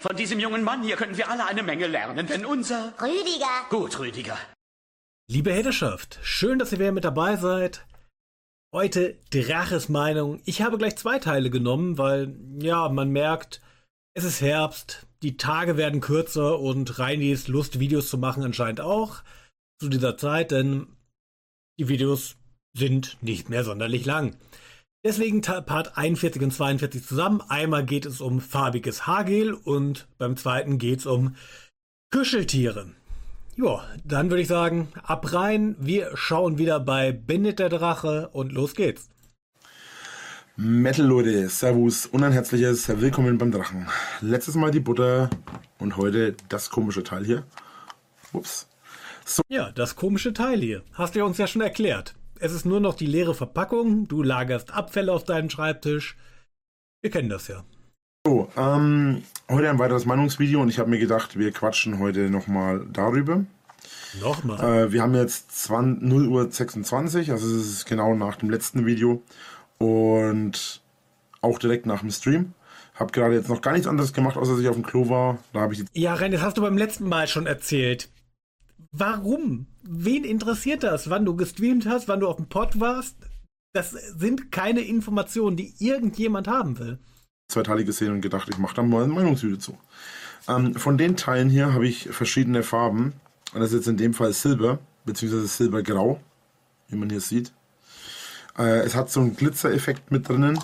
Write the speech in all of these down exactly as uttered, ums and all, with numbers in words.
Von diesem jungen Mann hier können wir alle eine Menge lernen, denn unser... Rüdiger. Gut, Rüdiger. Liebe Hederschaft, schön, dass ihr wieder mit dabei seid. Heute Draches Meinung. Ich habe gleich zwei Teile genommen, weil, ja, man merkt, es ist Herbst, die Tage werden kürzer und Reinis Lust, Videos zu machen, anscheinend auch zu dieser Zeit, denn die Videos sind nicht mehr sonderlich lang. Deswegen Part einundvierzig und zweiundvierzig zusammen. Einmal geht es um farbiges Haargel und beim zweiten geht es um Kuscheltiere. Ja, dann würde ich sagen, ab rein. Wir schauen wieder bei Bendit der Drache und los geht's. Metal Leute, Servus und ein herzliches Willkommen beim Drachen. Letztes Mal die Butter und heute das komische Teil hier. Ups. So. Ja, das komische Teil hier. Hast du ja uns ja schon erklärt. Es ist nur noch die leere Verpackung. Du lagerst Abfälle auf deinem Schreibtisch. Wir kennen das ja. So, ähm, heute ein weiteres Meinungsvideo und ich habe mir gedacht, wir quatschen heute nochmal darüber. Nochmal? Äh, wir haben jetzt null Uhr sechsundzwanzig, also es ist genau nach dem letzten Video und auch direkt nach dem Stream. Hab gerade jetzt noch gar nichts anderes gemacht, außer dass ich auf dem Klo war. Da habe ich jetzt ja, Ren, das hast du beim letzten Mal schon erzählt. Warum? Wen interessiert das, wann du gestreamt hast, wann du auf dem Pod warst? Das sind keine Informationen, die irgendjemand haben will. zwei Teile gesehen und gedacht, ich mache da mal ein Meinungsvideo zu. Ähm, von den Teilen hier habe ich verschiedene Farben. Und das ist jetzt in dem Fall Silber, beziehungsweise Silbergrau, wie man hier sieht. Äh, es hat so einen Glitzereffekt mit drinnen.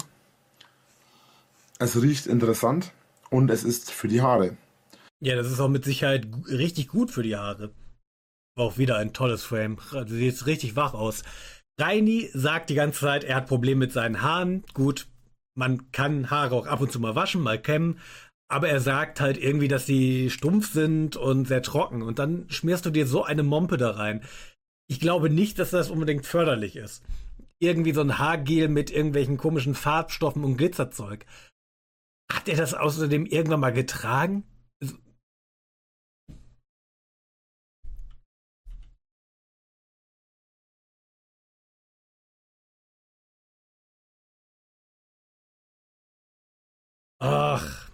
Es riecht interessant und es ist für die Haare. Ja, das ist auch mit Sicherheit richtig gut für die Haare. Auch wieder ein tolles Frame. Sieht richtig wach aus. Reini sagt die ganze Zeit, er hat Probleme mit seinen Haaren. Gut, man kann Haare auch ab und zu mal waschen, mal kämmen. Aber er sagt halt irgendwie, dass sie stumpf sind und sehr trocken. Und dann schmierst du dir so eine Mompe da rein. Ich glaube nicht, dass das unbedingt förderlich ist. Irgendwie so ein Haargel mit irgendwelchen komischen Farbstoffen und Glitzerzeug. Hat er das außerdem irgendwann mal getragen? Ach.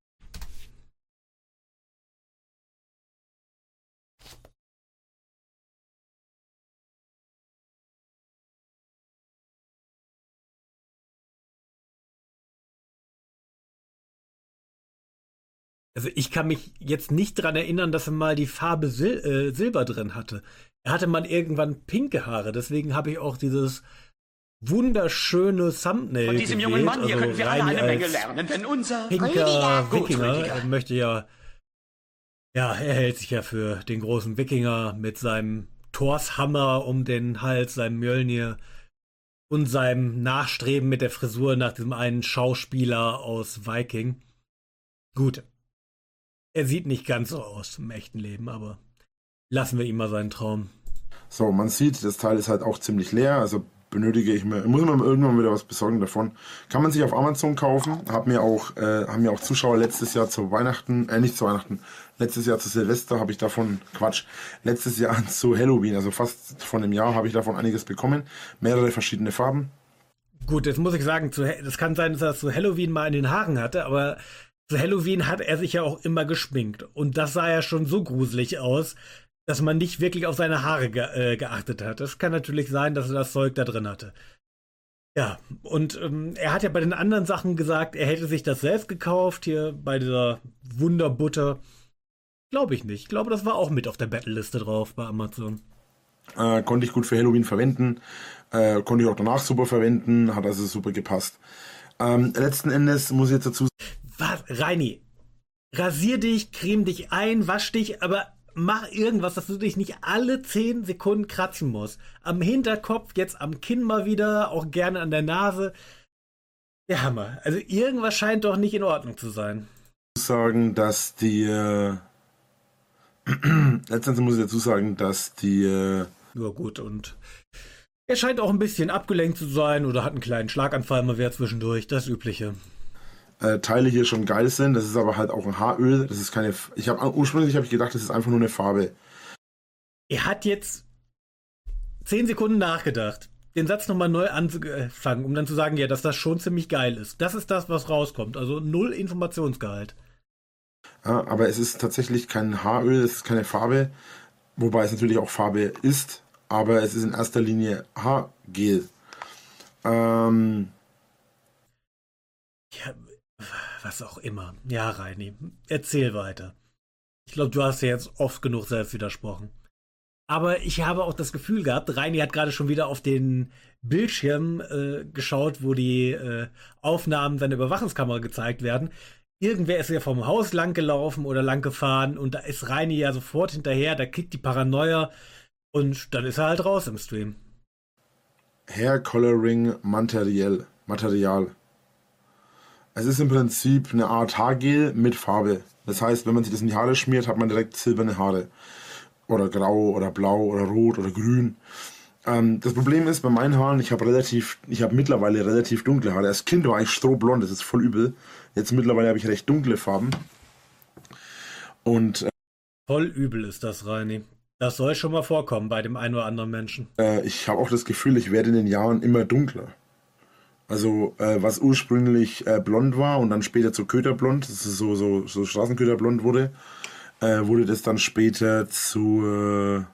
Also ich kann mich jetzt nicht dran erinnern, dass er mal die Farbe Sil äh, Silber drin hatte. Er hatte mal irgendwann pinke Haare, deswegen habe ich auch dieses wunderschöne Thumbnail Von diesem gewählt. jungen Mann hier also können wir alle Reini eine Menge als lernen, denn unser... pinker Rüdiger. Gut, Wikinger Rüdiger. er möchte ja, ja, er hält sich ja für den großen Wikinger mit seinem Thorshammer um den Hals, seinem Mjölnir und seinem Nachstreben mit der Frisur nach diesem einen Schauspieler aus Viking. Gut, er sieht nicht ganz so aus im echten Leben, aber lassen wir ihm mal seinen Traum. So, man sieht, das Teil ist halt auch ziemlich leer, also benötige ich mir, muss man irgendwann wieder was besorgen davon. Kann man sich auf Amazon kaufen, hab mir auch, äh, haben mir auch Zuschauer letztes Jahr zu Weihnachten, äh, nicht zu Weihnachten, letztes Jahr zu Silvester habe ich davon, Quatsch, letztes Jahr zu Halloween, also fast von einem Jahr habe ich davon einiges bekommen, mehrere verschiedene Farben. Gut, jetzt muss ich sagen, zu, das kann sein, dass er zu Halloween mal in den Haaren hatte, aber zu Halloween hat er sich ja auch immer geschminkt. Und das sah ja schon so gruselig aus, dass man nicht wirklich auf seine Haare ge äh, geachtet hat. Das kann natürlich sein, dass er das Zeug da drin hatte. Ja, und ähm, er hat ja bei den anderen Sachen gesagt, er hätte sich das selbst gekauft, hier bei dieser Wunderbutter. Glaube ich nicht. Ich glaube, das war auch mit auf der Battle-Liste drauf bei Amazon. Äh, konnte ich gut für Halloween verwenden, äh, konnte ich auch danach super verwenden, hat also super gepasst. Ähm, letzten Endes muss ich jetzt dazu Was? Reini, rasier dich, creme dich ein, wasch dich, aber mach irgendwas, dass du dich nicht alle zehn Sekunden kratzen musst. Am Hinterkopf, jetzt am Kinn mal wieder, auch gerne an der Nase. Der Hammer. Also irgendwas scheint doch nicht in Ordnung zu sein. sagen, dass die äh, letztens muss ich dazu sagen, dass die äh, Ja gut, und er scheint auch ein bisschen abgelenkt zu sein oder hat einen kleinen Schlaganfall mal wieder zwischendurch, das Übliche. äh, Teile hier schon geil sind. Das ist aber halt auch ein Haaröl. Das ist keine. Ich habe ursprünglich habe ich gedacht, das ist einfach nur eine Farbe. Er hat jetzt zehn Sekunden nachgedacht, den Satz nochmal neu anzufangen, um dann zu sagen, ja, dass das schon ziemlich geil ist. Das ist das, was rauskommt. Also null Informationsgehalt. Ja, aber es ist tatsächlich kein Haaröl, es ist keine Farbe, wobei es natürlich auch Farbe ist, aber es ist in erster Linie Haargel. Ähm, Ja, was auch immer. Ja, Reini, erzähl weiter. Ich glaube, du hast ja jetzt oft genug selbst widersprochen. Aber ich habe auch das Gefühl gehabt, Reini hat gerade schon wieder auf den Bildschirm äh, geschaut, wo die äh, Aufnahmen seiner Überwachungskamera gezeigt werden. Irgendwer ist ja vom Haus lang gelaufen oder lang gefahren und da ist Reini ja sofort hinterher, da kickt die Paranoia und dann ist er halt raus im Stream. Hair Coloring Material. Material. Es ist im Prinzip eine Art Haargel mit Farbe. Das heißt, wenn man sich das in die Haare schmiert, hat man direkt silberne Haare. Oder grau oder blau oder rot oder grün. Ähm, das Problem ist bei meinen Haaren, ich habe relativ, ich habe mittlerweile relativ dunkle Haare. Als Kind war ich strohblond, das ist voll übel. Jetzt mittlerweile habe ich recht dunkle Farben. Und Voll übel ist das, Reini. Das soll schon mal vorkommen bei dem einen oder anderen Menschen. äh, ich habe auch das Gefühl, ich werde in den Jahren immer dunkler. Also äh, was ursprünglich äh, blond war und dann später zu Köterblond, das ist so, so, so Straßenköterblond wurde, äh, wurde das dann später zu... Äh,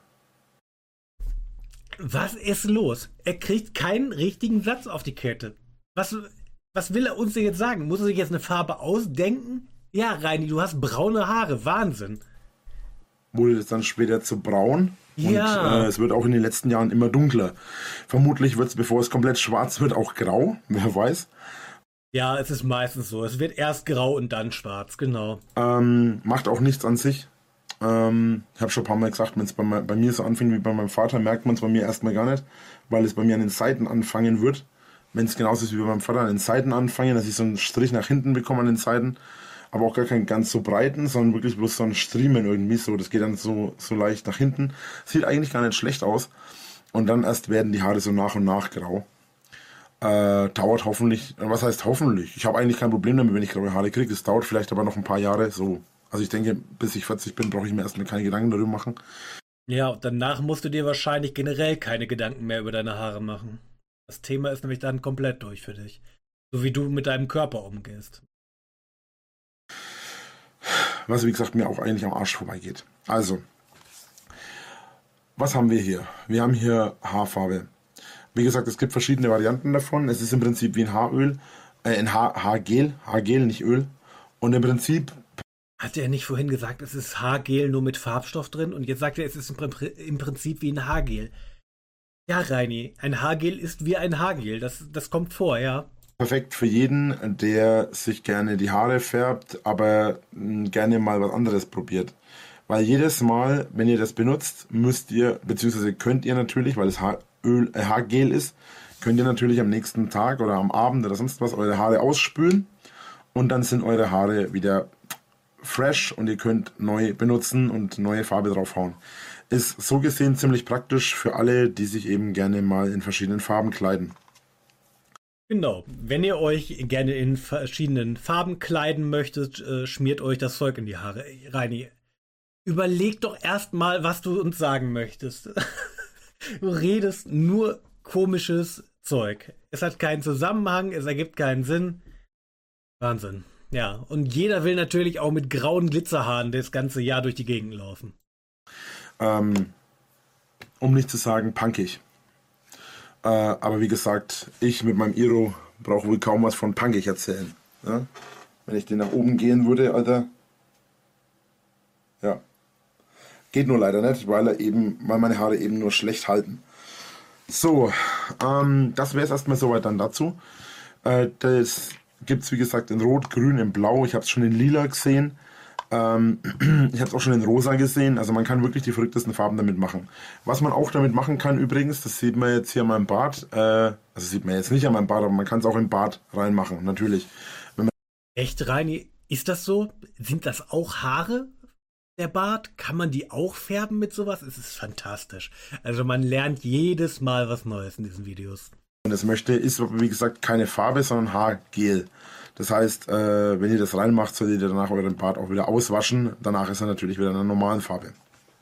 Was ist los? Er kriegt keinen richtigen Satz auf die Kette. Was, was will er uns denn jetzt sagen? Muss er sich jetzt eine Farbe ausdenken? Ja, Reini, du hast braune Haare. Wahnsinn. wurde das dann später zu braun. Und Ja. äh, es wird auch in den letzten Jahren immer dunkler. Vermutlich wird es, bevor es komplett schwarz wird, auch grau. Wer weiß. Ja, es ist meistens so. Es wird erst grau und dann schwarz, genau. Ähm, macht auch nichts an sich. Ähm, ich habe schon ein paar Mal gesagt, wenn es bei, bei mir so anfängt wie bei meinem Vater, merkt man es bei mir erstmal gar nicht, weil es bei mir an den Seiten anfangen wird. Wenn es genauso ist wie bei meinem Vater an den Seiten anfangen, dass ich so einen Strich nach hinten bekomme an den Seiten, aber auch gar keinen ganz so breiten, sondern wirklich bloß so einen Striemen irgendwie so. Das geht dann so, so leicht nach hinten. Sieht eigentlich gar nicht schlecht aus. Und dann erst werden die Haare so nach und nach grau. Äh, dauert hoffentlich, was heißt hoffentlich? Ich habe eigentlich kein Problem damit, wenn ich graue Haare kriege. Es dauert vielleicht aber noch ein paar Jahre so. Also ich denke, bis ich vierzig bin, brauche ich mir erstmal keine Gedanken darüber machen. Ja, und danach musst du dir wahrscheinlich generell keine Gedanken mehr über deine Haare machen. Das Thema ist nämlich dann komplett durch für dich. So wie du mit deinem Körper umgehst. Was, wie gesagt, mir auch eigentlich am Arsch vorbeigeht. Also, was haben wir hier? Wir haben hier Haarfarbe. Wie gesagt, es gibt verschiedene Varianten davon. Es ist im Prinzip wie ein Haaröl, äh, ein Haar Haargel, Haargel, nicht Öl. Und im Prinzip... Hat er nicht vorhin gesagt, es ist Haargel nur mit Farbstoff drin? Und jetzt sagt er, es ist im Pr- im Prinzip wie ein Haargel. Ja, Reini, ein Haargel ist wie ein Haargel. Das, das kommt vor, ja. Perfekt für jeden, der sich gerne die Haare färbt, aber mh, gerne mal was anderes probiert. Weil jedes Mal, wenn ihr das benutzt, müsst ihr, beziehungsweise könnt ihr natürlich, weil es Haaröl, äh, Haargel ist, könnt ihr natürlich am nächsten Tag oder am Abend oder sonst was eure Haare ausspülen und dann sind eure Haare wieder fresh und ihr könnt neu benutzen und neue Farbe draufhauen. Ist so gesehen ziemlich praktisch für alle, die sich eben gerne mal in verschiedenen Farben kleiden. Genau. Wenn ihr euch gerne in verschiedenen Farben kleiden möchtet, äh, schmiert euch das Zeug in die Haare. Reini, überleg doch erstmal, was du uns sagen möchtest. Du redest nur komisches Zeug. Es hat keinen Zusammenhang, es ergibt keinen Sinn. Wahnsinn. Ja, und jeder will natürlich auch mit grauen Glitzerhaaren das ganze Jahr durch die Gegend laufen. Ähm, um nicht zu sagen punkig. Äh, aber wie gesagt, ich mit meinem Iro brauche wohl kaum was von punkig erzählen. Ja? Wenn ich den nach oben gehen würde, Alter. Ja. Geht nur leider nicht, weil er eben, weil meine Haare eben nur schlecht halten. So, ähm, das wäre es erstmal soweit dann dazu. Äh, das gibt es wie gesagt in Rot, Grün, in Blau. Ich habe es schon in Lila gesehen. Ähm, ich habe es auch schon in Rosa gesehen. Also man kann wirklich die verrücktesten Farben damit machen. Was man auch damit machen kann übrigens, das sieht man jetzt hier an meinem Bart. Äh, also sieht man jetzt nicht an meinem Bart, aber man kann es auch im Bart reinmachen, natürlich. Wenn man Echt, Reini, ist das so? Sind das auch Haare? Der Bart? Kann man die auch färben mit sowas? Es ist fantastisch. Also man lernt jedes Mal was Neues in diesen Videos. das möchte, ist wie gesagt keine Farbe, sondern Haargel. Das heißt, äh, wenn ihr das reinmacht, solltet ihr danach euren Bart auch wieder auswaschen. Danach ist er natürlich wieder in einer normalen Farbe.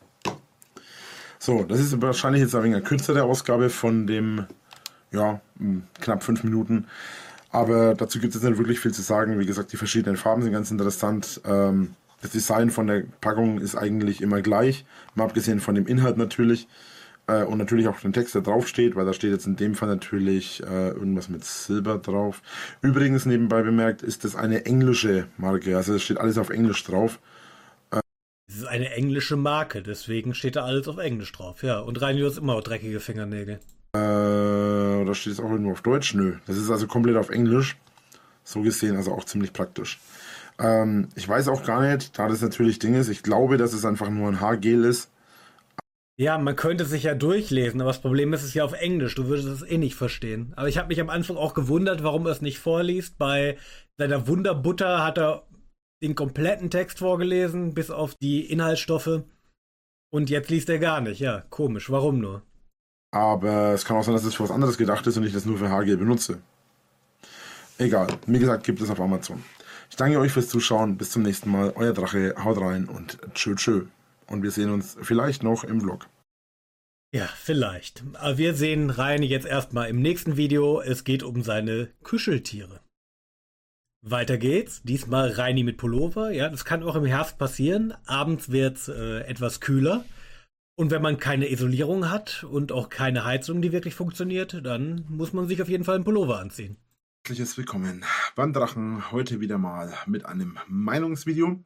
So, das ist wahrscheinlich jetzt ein wenig eine kürzere Ausgabe von dem, ja, knapp fünf Minuten. Aber dazu gibt es jetzt nicht wirklich viel zu sagen. Wie gesagt, die verschiedenen Farben sind ganz interessant. Ähm, Das Design von der Packung ist eigentlich immer gleich, mal abgesehen von dem Inhalt natürlich. Äh, und natürlich auch den Text, der drauf steht, weil da steht jetzt in dem Fall natürlich äh, irgendwas mit Silber drauf. Übrigens, nebenbei bemerkt, ist das eine englische Marke. Also es steht alles auf Englisch drauf. Es ist eine englische Marke, deswegen steht da alles auf Englisch drauf. Ja, und Reinio ist immer auch dreckige Fingernägel. Äh, da steht es auch irgendwo auf Deutsch. Nö, das ist also komplett auf Englisch. So gesehen, also auch ziemlich praktisch. Ähm, ich weiß auch gar nicht, da das natürlich Ding ist, ich glaube, dass es einfach nur ein Haargel ist. Ja, man könnte sich ja durchlesen, aber das Problem ist, es ist ja auf Englisch. Du würdest es eh nicht verstehen. Aber ich habe mich am Anfang auch gewundert, warum er es nicht vorliest. Bei seiner Wunderbutter hat er den kompletten Text vorgelesen, bis auf die Inhaltsstoffe. Und jetzt liest er gar nicht. Ja, komisch. Warum nur? Aber es kann auch sein, dass es für was anderes gedacht ist und ich das nur für Haargel benutze. Egal. Wie gesagt, gibt es auf Amazon. Ich danke euch fürs Zuschauen. Bis zum nächsten Mal. Euer Drache. Haut rein und tschö tschö. Und wir sehen uns vielleicht noch im Vlog. Ja, vielleicht. Aber wir sehen Reini jetzt erstmal im nächsten Video. Es geht um seine Kuscheltiere. Weiter geht's. Diesmal Reini mit Pullover. Ja, das kann auch im Herbst passieren. Abends wird's äh, etwas kühler. Und wenn man keine Isolierung hat und auch keine Heizung, die wirklich funktioniert, dann muss man sich auf jeden Fall einen Pullover anziehen. Herzliches Willkommen beim Drachen. Heute wieder mal mit einem Meinungsvideo.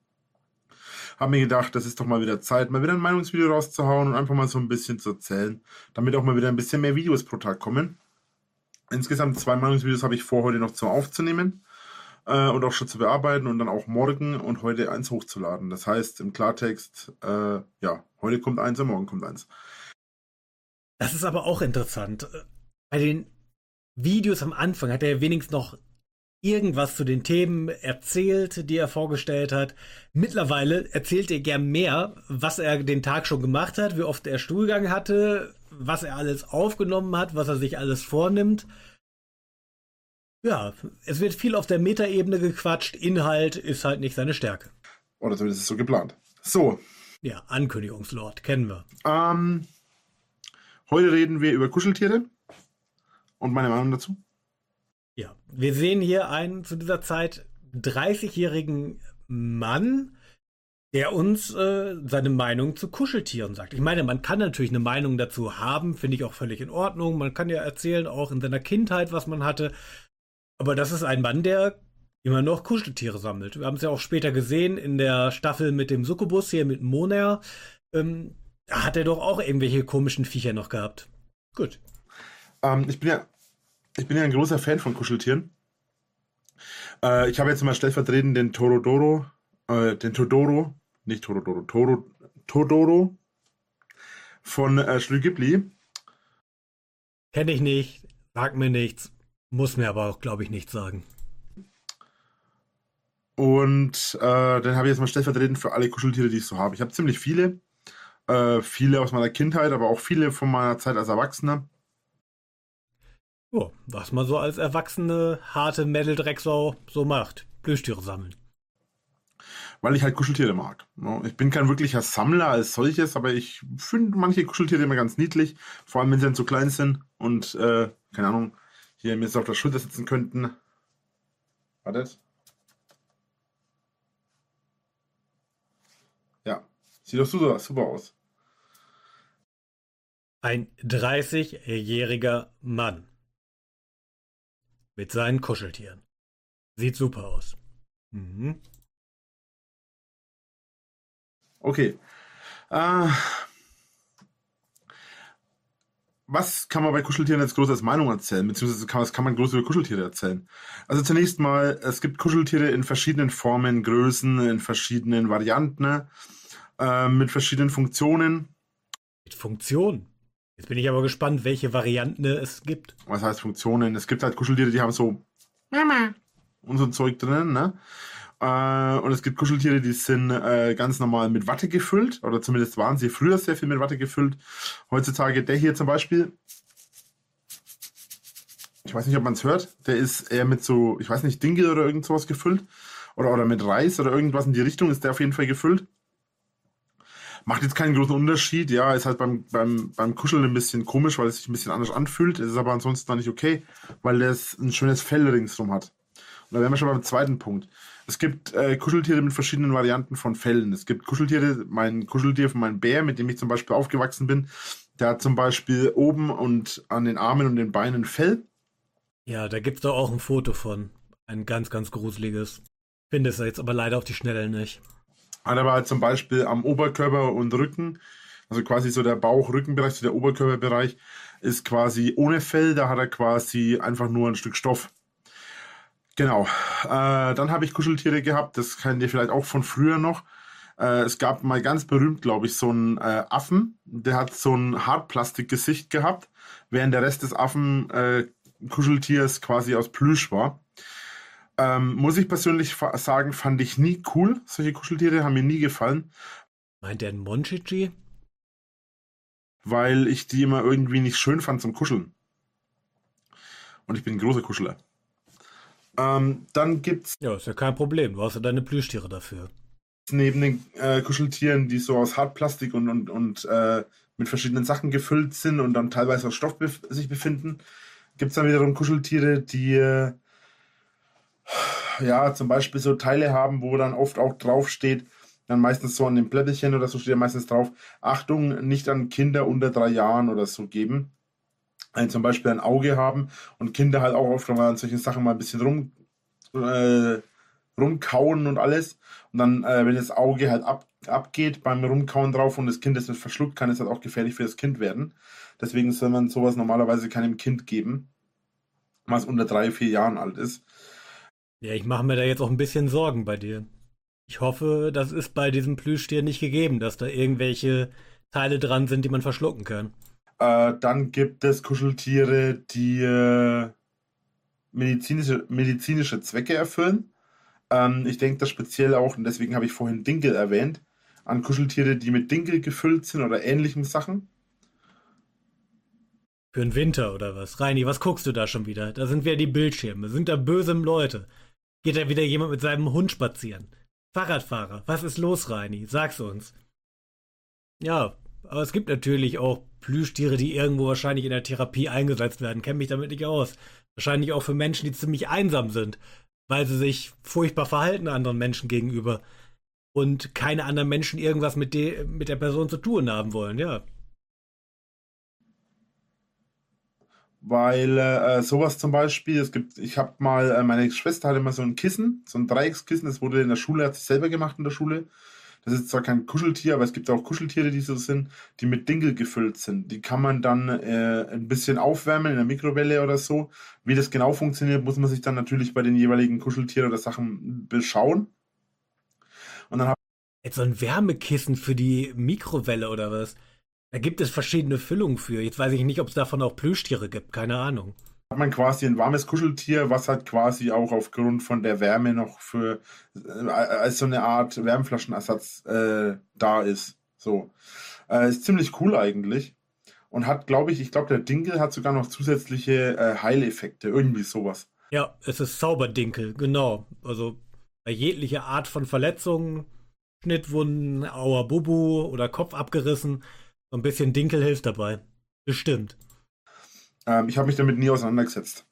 Habe mir gedacht, das ist doch mal wieder Zeit, mal wieder ein Meinungsvideo rauszuhauen und einfach mal so ein bisschen zu erzählen, damit auch mal wieder ein bisschen mehr Videos pro Tag kommen. Insgesamt zwei Meinungsvideos habe ich vor, heute noch zu aufzunehmen äh, und auch schon zu bearbeiten und dann auch morgen und heute eins hochzuladen. Das heißt im Klartext, äh, ja, heute kommt eins und morgen kommt eins. Das ist aber auch interessant. Bei den Videos am Anfang hat er wenigstens noch irgendwas zu den Themen erzählt, die er vorgestellt hat. Mittlerweile erzählt er gern mehr, was er den Tag schon gemacht hat, wie oft er Stuhlgang hatte, was er alles aufgenommen hat, was er sich alles vornimmt. Ja, es wird viel auf der Metaebene gequatscht. Inhalt ist halt nicht seine Stärke. Oder zumindest ist es so geplant. So. Ja, Ankündigungslord, kennen wir. Ähm, heute reden wir über Kuscheltiere und meine Meinung dazu. Ja, wir sehen hier einen zu dieser Zeit dreißigjährigen Mann, der uns äh, seine Meinung zu Kuscheltieren sagt. Ich meine, man kann natürlich eine Meinung dazu haben, finde ich auch völlig in Ordnung. Man kann ja erzählen, auch in seiner Kindheit, was man hatte. Aber das ist ein Mann, der immer noch Kuscheltiere sammelt. Wir haben es ja auch später gesehen in der Staffel mit dem Succubus hier mit Moner. Ähm, da hat er doch auch irgendwelche komischen Viecher noch gehabt. Gut. Ähm, ich bin ja Ich bin ja ein großer Fan von Kuscheltieren. Äh, ich habe jetzt mal stellvertretend den Torodoro, äh, den Todoro, nicht Torodoro, Toro, Todoro von äh, Studio Ghibli. Kenne ich nicht, sagt mir nichts, muss mir aber auch, glaube ich, nichts sagen. Und äh, den habe ich jetzt mal stellvertretend für alle Kuscheltiere, die ich so habe. Ich habe ziemlich viele. Äh, viele aus meiner Kindheit, aber auch viele von meiner Zeit als Erwachsener. Oh, was man so als erwachsene, harte Metal-Drecksau so macht. Plüschtiere sammeln. Weil ich halt Kuscheltiere mag. Ich bin kein wirklicher Sammler als solches, aber ich finde manche Kuscheltiere immer ganz niedlich. Vor allem, wenn sie dann so klein sind und, äh, keine Ahnung, hier mir jetzt auf der Schulter sitzen könnten. Wartet. Ja, sieht doch super, super aus. Ein dreißigjähriger Mann. Mit seinen Kuscheltieren. Sieht super aus. Mhm. Okay. Äh, was kann man bei Kuscheltieren jetzt groß als Meinung erzählen? Beziehungsweise kann, was kann man groß über Kuscheltiere erzählen? Also zunächst mal, es gibt Kuscheltiere in verschiedenen Formen, Größen, in verschiedenen Varianten, äh, mit verschiedenen Funktionen. Mit Funktionen? Jetzt bin ich aber gespannt, welche Varianten es gibt. Was heißt Funktionen? Es gibt halt Kuscheltiere, die haben so Mama und so ein Zeug drin, ne? Äh, und es gibt Kuscheltiere, die sind äh, ganz normal mit Watte gefüllt, oder zumindest waren sie früher sehr viel mit Watte gefüllt. Heutzutage der hier zum Beispiel, ich weiß nicht, ob man es hört, der ist eher mit so, ich weiß nicht, Dinkel oder irgend sowas gefüllt. Oder, oder mit Reis oder irgendwas in die Richtung ist der auf jeden Fall gefüllt. Macht jetzt keinen großen Unterschied, ja, ist halt beim, beim, beim Kuscheln ein bisschen komisch, weil es sich ein bisschen anders anfühlt. Es ist aber ansonsten noch nicht okay, weil das ein schönes Fell ringsrum hat. Und da wären wir schon beim zweiten Punkt. Es gibt äh, Kuscheltiere mit verschiedenen Varianten von Fellen. Es gibt Kuscheltiere, mein Kuscheltier von meinem Bär, mit dem ich zum Beispiel aufgewachsen bin, der hat zum Beispiel oben und an den Armen und den Beinen Fell. Ja, da gibt's doch auch ein Foto von. Ein ganz, ganz gruseliges. Finde es jetzt aber leider auf die Schnelle nicht. Hat aber halt zum Beispiel am Oberkörper und Rücken, also quasi so der Bauch-Rückenbereich, so der Oberkörperbereich, ist quasi ohne Fell, da hat er quasi einfach nur ein Stück Stoff. Genau. Äh, dann habe ich Kuscheltiere gehabt, das kennt ihr vielleicht auch von früher noch. Äh, es gab mal ganz berühmt, glaube ich, so einen äh, Affen, der hat so ein Hartplastikgesicht gehabt, während der Rest des Affen äh, Kuscheltiers quasi aus Plüsch war. Ähm, muss ich persönlich fa- sagen, fand ich nie cool. Solche Kuscheltiere haben mir nie gefallen, Meint der ein Monchichi? weil ich die immer irgendwie nicht schön fand zum Kuscheln. Und ich bin ein großer Kuscheler. Ähm, dann gibt's Ja, ist ja kein Problem. Du hast ja deine Plüschtiere dafür. neben den äh, Kuscheltieren, die so aus Hartplastik und, und, und äh, mit verschiedenen Sachen gefüllt sind und dann teilweise aus Stoff bef- sich befinden, gibt es dann wiederum Kuscheltiere, die äh, ja zum Beispiel so Teile haben, wo dann oft auch drauf steht, dann meistens so an dem Blätterchen oder so steht ja meistens drauf, Achtung, nicht an Kinder unter drei Jahren oder so geben. Also zum Beispiel ein Auge haben und Kinder halt auch oft mal an solchen Sachen mal ein bisschen rum, äh, rumkauen und alles. Und dann, äh, wenn das Auge halt ab, abgeht beim Rumkauen drauf und das Kind das nicht verschluckt, kann es halt auch gefährlich für das Kind werden. Deswegen soll man sowas normalerweise keinem Kind geben, was unter drei, vier Jahren alt ist. Ja, ich mache mir da jetzt auch ein bisschen Sorgen bei dir. Ich hoffe, das ist bei diesem Plüschtier nicht gegeben, dass da irgendwelche Teile dran sind, die man verschlucken kann. Äh, dann gibt es Kuscheltiere, die äh, medizinische, medizinische Zwecke erfüllen. Ähm, ich denke da speziell auch, und deswegen habe ich vorhin Dinkel erwähnt, an Kuscheltiere, die mit Dinkel gefüllt sind oder ähnlichen Sachen. Für den Winter oder was? Reini, was guckst du da schon wieder? Da sind wieder die Bildschirme. Sind da böse Leute? Geht da wieder jemand mit seinem Hund spazieren? Fahrradfahrer, was ist los, Reini? Sag's uns. Ja, aber es gibt natürlich auch Plüschtiere, die irgendwo wahrscheinlich in der Therapie eingesetzt werden. Kenn mich damit nicht aus. Wahrscheinlich auch für Menschen, die ziemlich einsam sind, weil sie sich furchtbar verhalten anderen Menschen gegenüber und keine anderen Menschen irgendwas mit, de mit der Person zu tun haben wollen, ja. Weil äh, sowas zum Beispiel, es gibt, ich habe mal, äh, meine Schwester hatte mal so ein Kissen, so ein Dreieckskissen, das wurde in der Schule, hat sie selber gemacht in der Schule. Das ist zwar kein Kuscheltier, aber es gibt auch Kuscheltiere, die so sind, die mit Dinkel gefüllt sind. Die kann man dann äh, ein bisschen aufwärmen in der Mikrowelle oder so. Wie das genau funktioniert, muss man sich dann natürlich bei den jeweiligen Kuscheltieren oder Sachen beschauen. Und dann hat Jetzt so ein Wärmekissen für die Mikrowelle oder was? Da gibt es verschiedene Füllungen für. Jetzt weiß ich nicht, ob es davon auch Plüschtiere gibt. Keine Ahnung. man quasi ein warmes Kuscheltier, was halt quasi auch aufgrund von der Wärme noch für äh, als so eine Art Wärmflaschenersatz äh, da ist. So. Äh, ist ziemlich cool eigentlich. Und hat, glaube ich, ich glaube, der Dinkel hat sogar noch zusätzliche äh, Heileffekte, irgendwie sowas. Ja, es ist Zauberdinkel, genau. Also bei jeglicher Art von Verletzungen, Schnittwunden, Aua Bubu oder Kopf abgerissen, so ein bisschen Dinkel hilft dabei. Bestimmt. Ähm, ich habe mich damit nie auseinandergesetzt.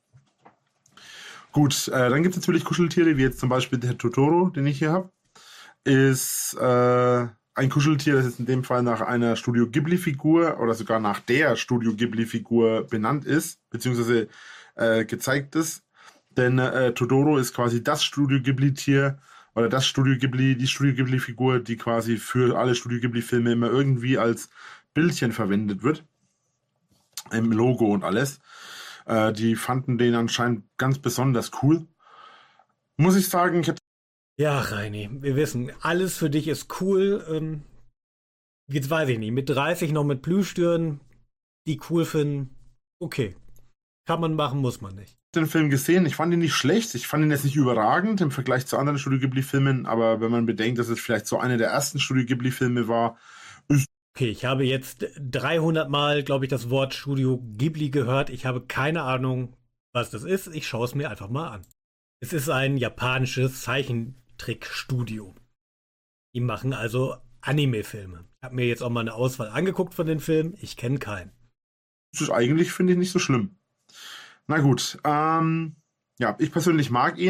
Gut, äh, dann gibt es natürlich Kuscheltiere, wie jetzt zum Beispiel der Totoro, den ich hier habe. Ist äh, ein Kuscheltier, das jetzt in dem Fall nach einer Studio Ghibli-Figur oder sogar nach der Studio Ghibli-Figur benannt ist, beziehungsweise äh, gezeigt ist. Denn äh, Totoro ist quasi das Studio Ghibli-Tier oder das Studio Ghibli, die Studio Ghibli-Figur, die quasi für alle Studio Ghibli-Filme immer irgendwie als Bildchen verwendet wird. Im Logo und alles. Äh, die fanden den anscheinend ganz besonders cool. Muss ich sagen, ich hätte Ja, Reini, wir wissen, alles für dich ist cool. Ähm, jetzt weiß ich nicht, mit dreißig noch mit Plüschtieren, die cool finden, okay. Kann man machen, muss man nicht. den Film gesehen. Ich fand ihn nicht schlecht. Ich fand ihn jetzt nicht überragend im Vergleich zu anderen Studio Ghibli-Filmen, aber wenn man bedenkt, dass es vielleicht so einer der ersten Studio Ghibli-Filme war, Okay, ich habe jetzt dreihundert Mal, glaube ich, das Wort Studio Ghibli gehört. Ich habe keine Ahnung, was das ist. Ich schaue es mir einfach mal an. Es ist ein japanisches Zeichentrickstudio. Die machen also Anime-Filme. Ich habe mir jetzt auch mal eine Auswahl angeguckt von den Filmen. Ich kenne keinen. das ist eigentlich, finde ich, nicht so schlimm. Na gut, ähm, ja, ich persönlich mag ihn.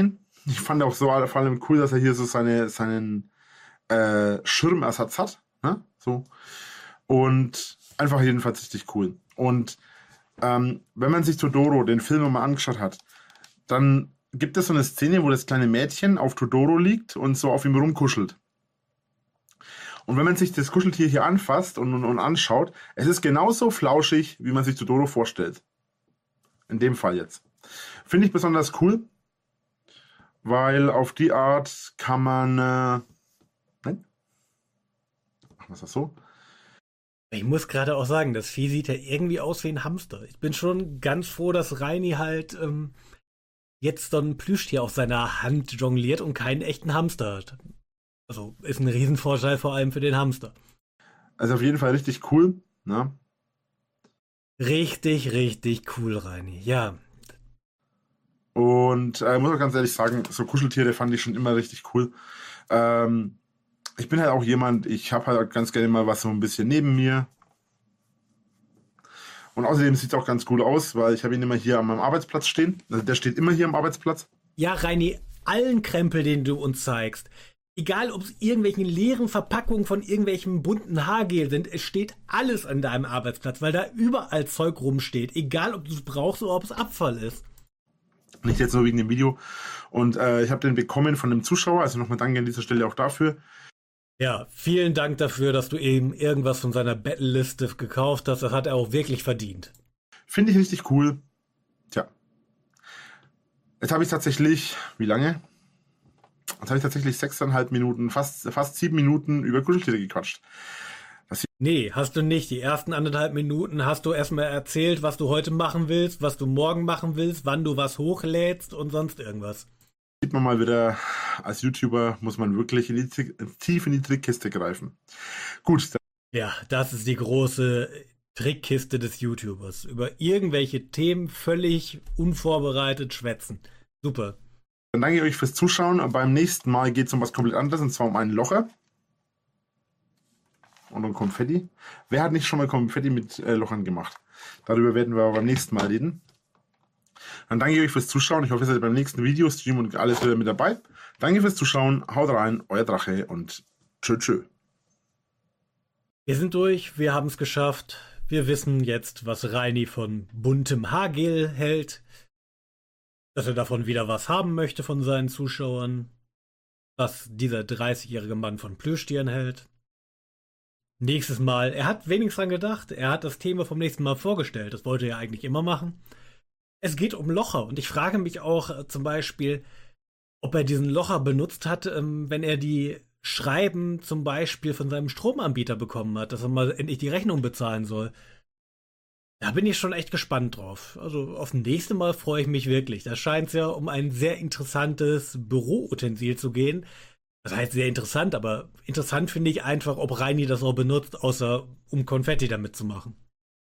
Ich fand auch so vor allem cool, dass er hier so seine, seinen äh, Schirmersatz hat. Ne? So. Und einfach jedenfalls richtig cool. Und ähm, wenn man sich Totoro, den Film, mal angeschaut hat, dann gibt es so eine Szene, wo das kleine Mädchen auf Totoro liegt und so auf ihm rumkuschelt. Und wenn man sich das Kuscheltier hier anfasst und, und, und anschaut, es ist genauso flauschig, wie man sich Totoro vorstellt. In dem Fall jetzt. Finde ich besonders cool, weil auf die Art kann man... Äh, nein? Machen wir es so? Ich muss gerade auch sagen, das Vieh sieht ja irgendwie aus wie ein Hamster. Ich bin schon ganz froh, dass Reini halt ähm, jetzt so ein Plüschtier auf seiner Hand jongliert und keinen echten Hamster hat. Also ist ein Riesenvorteil vor allem für den Hamster. Also auf jeden Fall richtig cool, ne? Richtig, richtig cool, Reini, ja. Und ich äh, muss auch ganz ehrlich sagen, so Kuscheltiere fand ich schon immer richtig cool. Ähm, ich bin halt auch jemand, ich habe halt ganz gerne mal was so ein bisschen neben mir. Und außerdem sieht es auch ganz cool aus, weil ich habe ihn immer hier an meinem Arbeitsplatz stehen. Also der steht immer hier am Arbeitsplatz. Ja, Reini, allen Krempel, den du uns zeigst, egal ob es irgendwelchen leeren Verpackungen von irgendwelchem bunten Haargel sind, es steht alles an deinem Arbeitsplatz, weil da überall Zeug rumsteht. Egal, ob du es brauchst oder ob es Abfall ist. Nicht jetzt nur wegen dem Video. Und äh, ich habe den bekommen von einem Zuschauer, also nochmal danke an dieser Stelle auch dafür. Ja, vielen Dank dafür, dass du eben irgendwas von seiner Battle-Liste gekauft hast. Das hat er auch wirklich verdient. Finde ich richtig cool. Tja. Jetzt habe ich tatsächlich, wie lange? Jetzt habe ich tatsächlich sechseinhalb Minuten, fast, fast sieben Minuten über Kuscheltiere gequatscht. Das Nee, hast du nicht. Die ersten anderthalb Minuten hast du erstmal erzählt, was du heute machen willst, was du morgen machen willst, wann du was hochlädst und sonst irgendwas. Sieht man mal wieder, als YouTuber muss man wirklich in die, tief in die Trickkiste greifen. Gut. Ja, das ist die große Trickkiste des YouTubers. Über irgendwelche Themen völlig unvorbereitet schwätzen. Super. Dann danke ich euch fürs Zuschauen. Beim nächsten Mal geht es um was komplett anderes, und zwar um einen Locher. Und um Konfetti. Wer hat nicht schon mal Konfetti mit äh, Lochern gemacht? Darüber werden wir aber beim nächsten Mal reden. Dann danke ich euch fürs Zuschauen. Ich hoffe, ihr seid beim nächsten Video, Stream und alles wieder mit dabei. Danke fürs Zuschauen. Haut rein, euer Drache und tschö tschö. Wir sind durch, wir haben es geschafft. Wir wissen jetzt, was Reini von buntem Haargel hält. Dass er davon wieder was haben möchte von seinen Zuschauern. Was dieser dreißigjährige Mann von Plüschtieren hält. Nächstes Mal, er hat wenigstens dran gedacht, er hat das Thema vom nächsten Mal vorgestellt. Das wollte er eigentlich immer machen. Es geht um Locher und ich frage mich auch äh, zum Beispiel, ob er diesen Locher benutzt hat, ähm, wenn er die Schreiben zum Beispiel von seinem Stromanbieter bekommen hat, dass er mal endlich die Rechnung bezahlen soll. Da bin ich schon echt gespannt drauf. Also auf das nächste Mal freue ich mich wirklich. Da scheint es ja um ein sehr interessantes Büroutensil zu gehen. Das heißt sehr interessant, aber interessant finde ich einfach, ob Reini das auch benutzt, außer um Konfetti damit zu machen.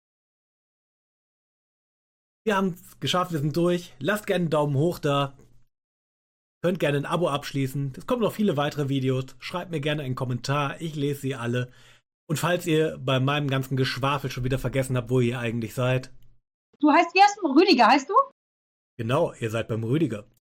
Wir haben es geschafft, wir sind durch. Lasst gerne einen Daumen hoch da. Könnt gerne ein Abo abschließen. Es kommen noch viele weitere Videos. Schreibt mir gerne einen Kommentar. Ich lese sie alle. Und falls ihr bei meinem ganzen Geschwafel schon wieder vergessen habt, wo ihr eigentlich seid. Du heißt, wie heißt du? Rüdiger heißt du? Genau, ihr seid beim Rüdiger.